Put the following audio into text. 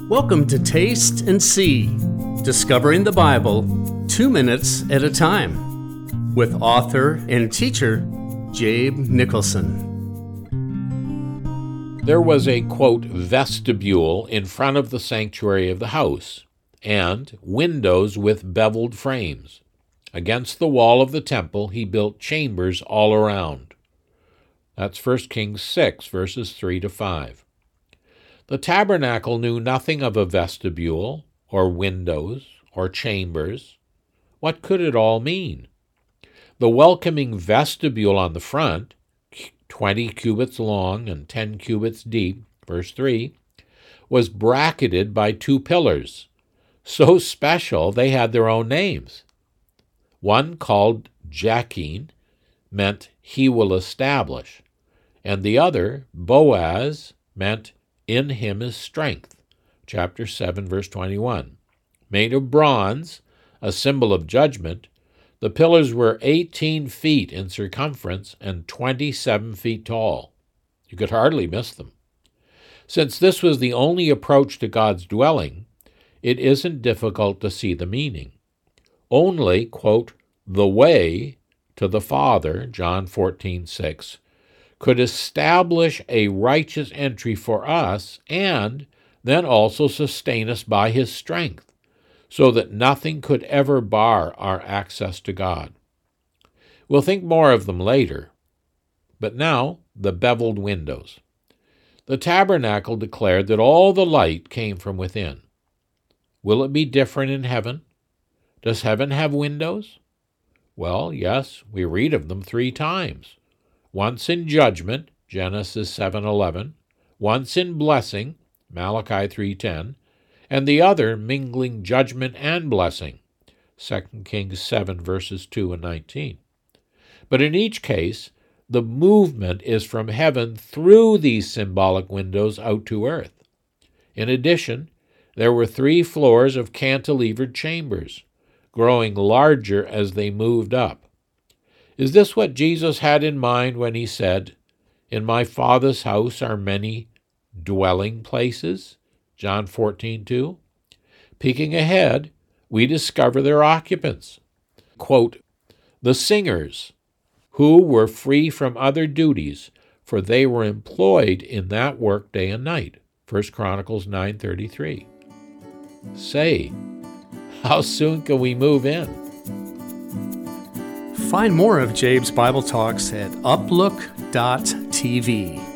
Welcome to Taste and See, discovering the Bible 2 minutes at a time, with author and teacher Jabe Nicholson. There was a, quote, vestibule in front of the sanctuary of the house, and windows with beveled frames. Against the wall of the temple he built chambers all around. That's 1 Kings 6, verses 3 to 5. The tabernacle knew nothing of a vestibule, or windows, or chambers. What could it all mean? The welcoming vestibule on the front, 20 cubits long and 10 cubits deep, verse 3, was bracketed by 2 pillars, so special they had their own names. One, called Jachin, meant he will establish, and the other, Boaz, meant in him is strength, chapter 7, verse 21. Made of bronze, a symbol of judgment, the pillars were 18 feet in circumference and 27 feet tall. You could hardly miss them. Since this was the only approach to God's dwelling, it isn't difficult to see the meaning. Only, quote, the way to the Father, John 14:6, could establish a righteous entry for us and then also sustain us by his strength, so that nothing could ever bar our access to God. We'll think more of them later. But now, the beveled windows. The tabernacle declared that all the light came from within. Will it be different in heaven? Does heaven have windows? Well, yes, we read of them 3 times. Once in judgment, Genesis 7:11, once in blessing, Malachi 3:10, and the other mingling judgment and blessing, 2 Kings 7, verses 2 and 19. But in each case, the movement is from heaven through these symbolic windows out to earth. In addition, there were 3 floors of cantilevered chambers, growing larger as they moved up. Is this what Jesus had in mind when he said, "In my Father's house are many dwelling places"? John 14:2. Peeking ahead, we discover their occupants. Quote, the singers, who were free from other duties, for they were employed in that work day and night. 1 Chronicles 9:33. Say, how soon can we move in? Find more of Jabe's Bible Talks at uplook.tv.